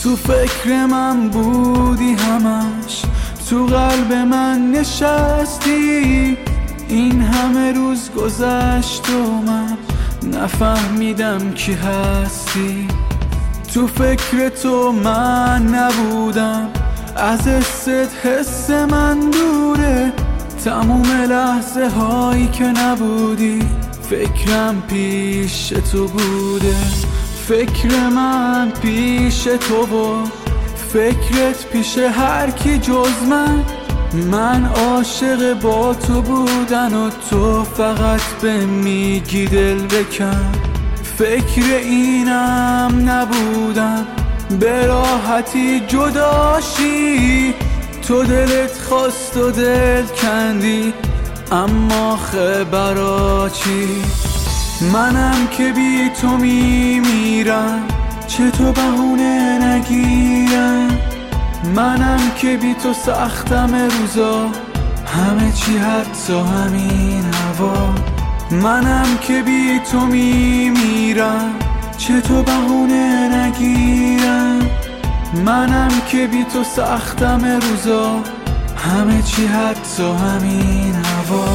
تو فکر من بودی همش، تو قلب من نشستی. این همه روز گذشت و من نفهمیدم کی هستی. تو فکر تو من نبودم، از حس من دوره. تموم لحظه هایی که نبودی فکرم پیش تو بوده. فکر من پیش تو و فکرت پیش هر کی جز من عاشق با تو بودن و تو فقط به میگی دل بکن. فکر اینم نبودم به راحتی جداشی. تو دلت خواست و دل کندی، اما خبرا چی؟ منم که بی تو میمیرم، چطور بهونه نگیرم؟ منم که بی تو سختم روزا، همه چی حتی همین هوا. منم که بی تو میمیرم، چطور بهونه نگیرم؟ منم که بی تو سختم روزا، همه چی حتی همین هوا.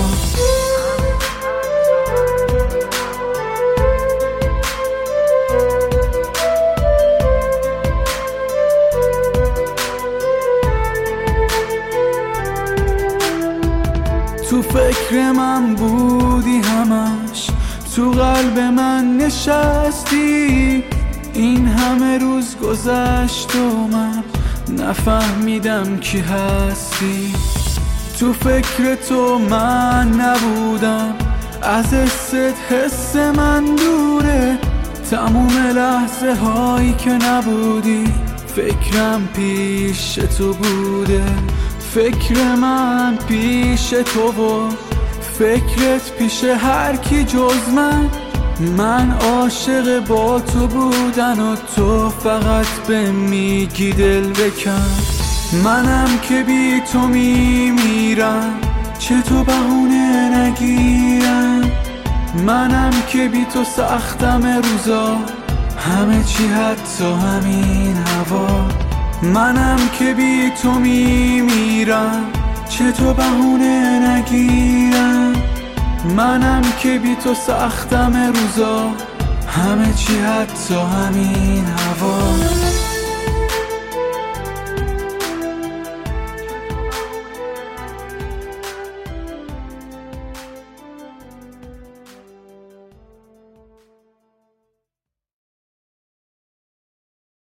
تو فکر من بودی همش، تو قلب من نشستی. این همه روز گذشت و من نفهمیدم کی هستی. تو فکر تو من نبودم، از حس من دوره. تموم لحظه هایی که نبودی فکرم پیش تو بوده. فکر من پیش تو و فکرت پیش هر کی جز من عاشق با تو بودن و تو فقط به میگی دل بکن. منم که بی تو میمیرم، چطور بهونه نگیرم؟ منم که بی تو سختم روزا، همه چی حتی همین هوا. منم که بی تو میمیرم، چطور بهونه نگیرم؟ منم که بی تو سختم روزا، همه چی حتی همین هوا.